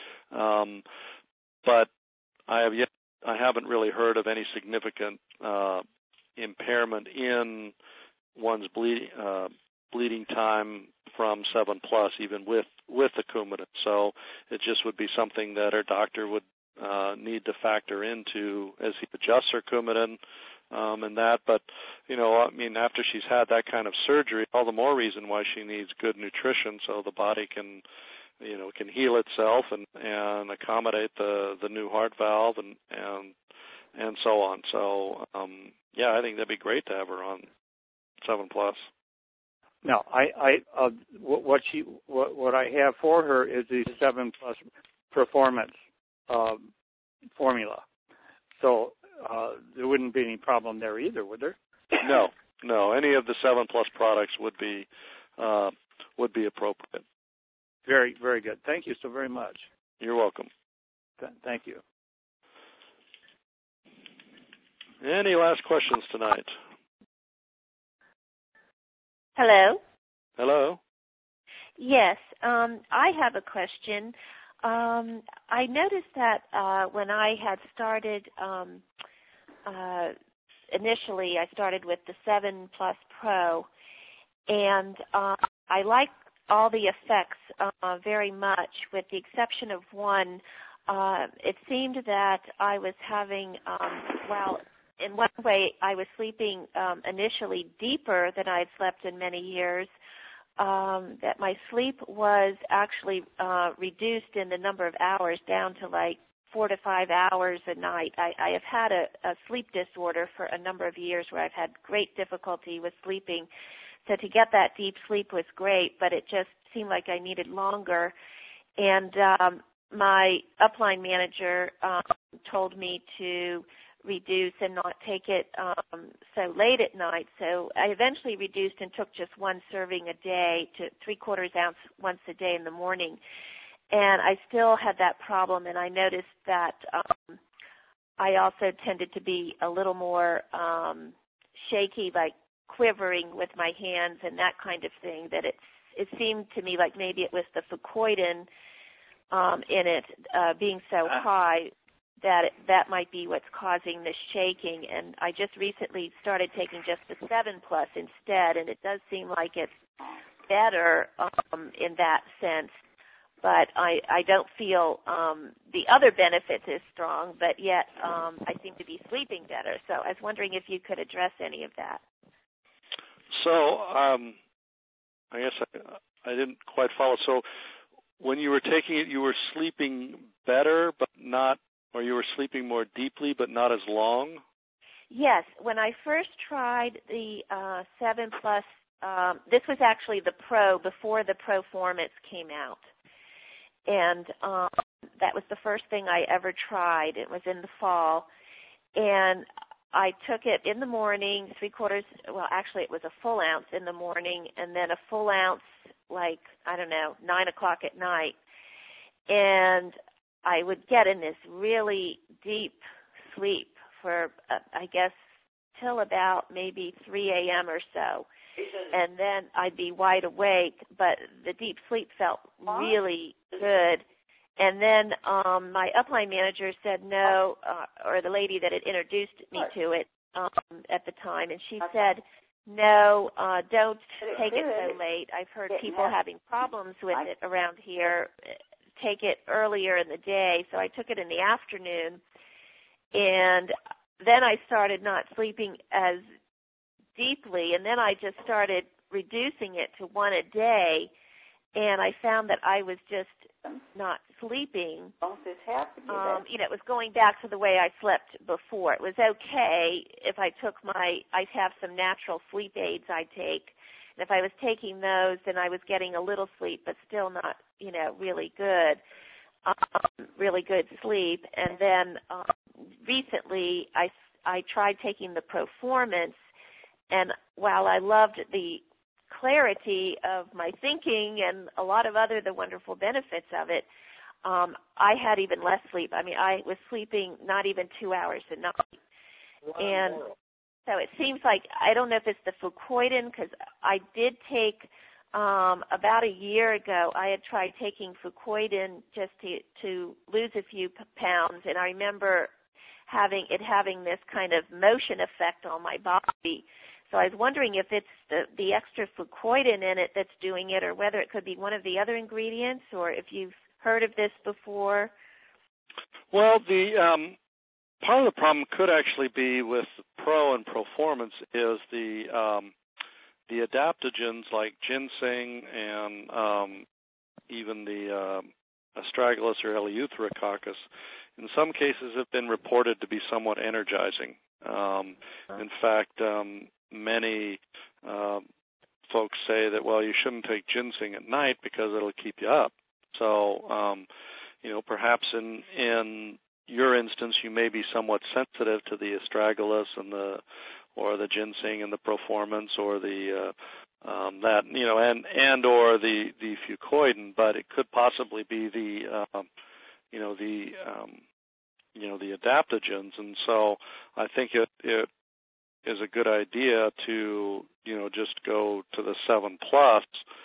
Um, but I have yet I haven't really heard of any significant uh, impairment in one's bleed, uh, bleeding time from seven plus, even with with the Coumadin. So it just would be something that her doctor would Uh, need to factor into as he adjusts her Coumadin um, and that. But, you know, I mean, after she's had that kind of surgery, all the more reason why she needs good nutrition so the body can, you know, can heal itself and, and accommodate the, the new heart valve and, and, and so on. So, um, yeah, I think that'd be great to have her on seven plus. No, I, I, uh, what she, what, what I have for her is the seven plus performance Uh, formula. So uh, there wouldn't be any problem there either, would there? No, no. Any of the seven plus products would be uh, would be appropriate. Very, very good. Thank you so very much. You're welcome. Th- thank you. Any last questions tonight? Hello. Hello. Yes, um, I have a question. Um, I noticed that uh, when I had started, um, uh, initially I started with the seven plus Pro, and uh, I like all the effects uh, very much, with the exception of one. Uh, it seemed that I was having, um, well, in one way I was sleeping um, initially deeper than I had slept in many years. Um, that my sleep was actually uh, reduced in the number of hours down to like four to five hours a night. I, I have had a, a sleep disorder for a number of years where I've had great difficulty with sleeping. So to get that deep sleep was great, but it just seemed like I needed longer. And um, my upline manager um, told me to reduce and not take it um, so late at night. So I eventually reduced and took just one serving a day to three-quarters ounce once a day in the morning. And I still had that problem, and I noticed that um, I also tended to be a little more um, shaky, like quivering with my hands and that kind of thing, that it, it seemed to me like maybe it was the fucoidin um, in it uh, being so high that it, that might be what's causing the shaking. And I just recently started taking just the seven plus instead, and it does seem like it's better um, in that sense. But I, I don't feel um, the other benefits as strong, but yet um, I seem to be sleeping better. So I was wondering if you could address any of that. So um, I guess I, I didn't quite follow. So when you were taking it, you were sleeping better, but not, or you were sleeping more deeply, but not as long? Yes. When I first tried the uh, seven plus, um, this was actually the Pro before the Proformance came out. And um, that was the first thing I ever tried. It was in the fall. And I took it in the morning, three quarters, well, actually it was a full ounce in the morning, and then a full ounce, like, I don't know, nine o'clock at night. And I would get in this really deep sleep for, uh, I guess, till about maybe three a.m. or so. And then I'd be wide awake, but the deep sleep felt really good. And then um, my upline manager said no, uh, or the lady that had introduced me to it um, at the time, and she said, no, uh, don't take it so late. I've heard people having problems with it around here. Take it earlier in the day. So I took it in the afternoon, and then I started not sleeping as deeply, and then I just started reducing it to one a day, and I found that I was just not sleeping. Um, you know, it was going back to the way I slept before. It was okay if I took my, I have some natural sleep aids I take, and if I was taking those, then I was getting a little sleep, but still not, you know, really good, um, really good sleep. And then um, recently I, I tried taking the Proformance, and while I loved the clarity of my thinking and a lot of other the wonderful benefits of it, um, I had even less sleep. I mean, I was sleeping not even two hours a night. And so it seems like, I don't know if it's the Fucoidan, because I did take, um, about a year ago, I had tried taking Fucoidan just to, to lose a few pounds, and I remember having it having this kind of motion effect on my body. So I was wondering if it's the, the extra Fucoidan in it that's doing it, or whether it could be one of the other ingredients, or if you've heard of this before. Well, the um, part of the problem could actually be with Pro and Proformance is the um, the adaptogens like ginseng and um, even the uh, astragalus or Eleutherococcus, in some cases have been reported to be somewhat energizing. Um, in fact, um, many uh, folks say that, well, you shouldn't take ginseng at night because it'll keep you up. So, um, you know, perhaps in in your instance, you may be somewhat sensitive to the astragalus and the or the ginseng and the Proformance or the uh, um, that you know and and or the the Fucoidan, but it could possibly be the uh, you know the um, you know the adaptogens, and so I think it it is a good idea to, you know, just go to the seven plus,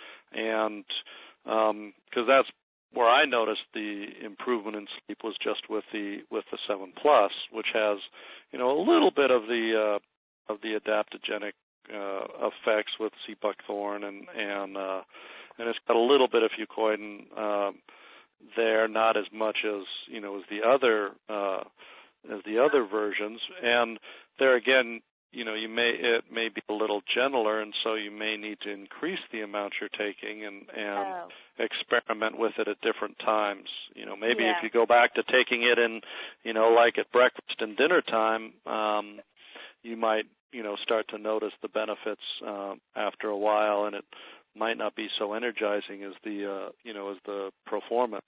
and because um, that's where I noticed the improvement in sleep was just with the with the seven plus, which has, you know, a little bit of the uh, of the adaptogenic uh, effects with sea buckthorn, and and uh, and it's got a little bit of Fucoidan uh, there, not as much as you know as the other uh, as the other versions, and there again, you know, you may it may be a little gentler, and so you may need to increase the amount you're taking and and oh. experiment with it at different times. You know, maybe yeah. if you go back to taking it in, you know, like at breakfast and dinner time, um, you might, you know, start to notice the benefits uh, after a while, and it might not be so energizing as the uh, you know as the Proformance.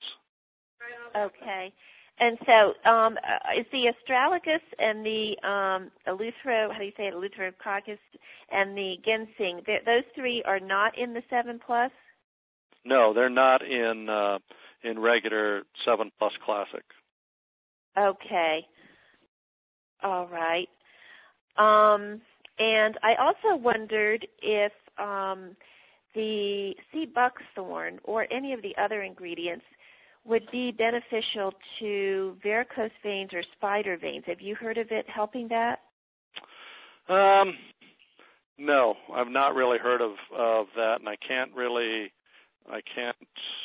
Okay. And so, um, is the astragalus and the um, eleuther, how do you say it, eleutherococcus, and the ginseng, those three are not in the seven plus? No, they're not in uh, in regular seven plus classic. Okay. All right. Um, and I also wondered if um, the sea buckthorn or any of the other ingredients would be beneficial to varicose veins or spider veins. Have you heard of it helping that? Um, no, I've not really heard of, of that, and I can't really, I can't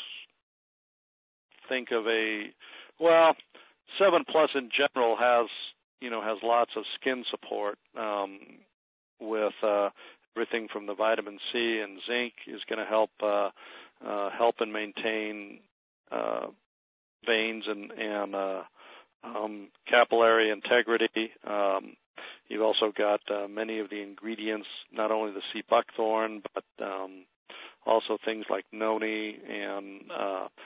think of a, well, seven plus in general has, you know, has lots of skin support um, with uh, everything from the vitamin C and zinc is going to help uh, uh, help and maintain uh, veins and, and uh, um, capillary integrity. Um, you've also got uh, many of the ingredients, not only the sea buckthorn, but um, also things like noni and uh,